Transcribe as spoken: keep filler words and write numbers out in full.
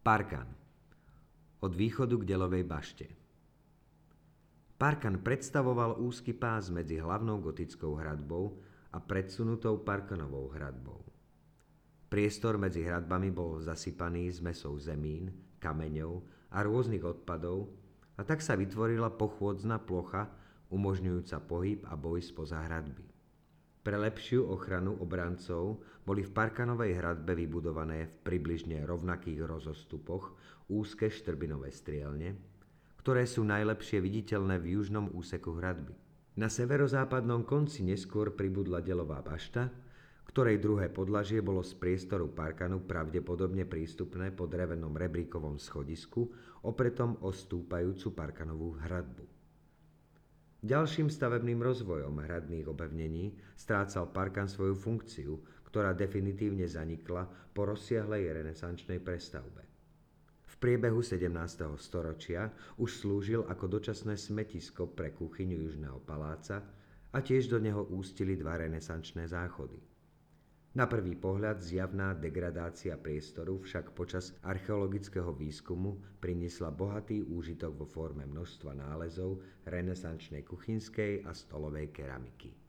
Parkan. Od východu k Delovej bašte. Parkan predstavoval úzky pás medzi hlavnou gotickou hradbou a predsunutou Parkanovou hradbou. Priestor medzi hradbami bol zasypaný zmesou zemín, kameňov a rôznych odpadov, a tak sa vytvorila pochôdzna plocha, umožňujúca pohyb a boj spoza hradby. Pre lepšiu ochranu obrancov boli v Parkanovej hradbe vybudované v približne rovnakých rozostupoch úzke štrbinové strielne, ktoré sú najlepšie viditeľné v južnom úseku hradby. Na severozápadnom konci neskôr pribudla Delová bašta, ktorej druhé podlažie bolo z priestoru Parkanu pravdepodobne prístupné po drevenom rebríkovom schodisku opretom o stúpajúcu Parkanovú hradbu. Ďalším stavebným rozvojom hradných opevnení strácal Parkan svoju funkciu, ktorá definitívne zanikla po rozsiahlej renesančnej prestavbe. V priebehu sedemnásteho storočia už slúžil ako dočasné smetisko pre kuchyňu Južného paláca a tiež do neho ústili dva renesančné záchody. Na prvý pohľad zjavná degradácia priestoru však počas archeologického výskumu priniesla bohatý úžitok vo forme množstva nálezov renesančnej kuchynskej a stolovej keramiky.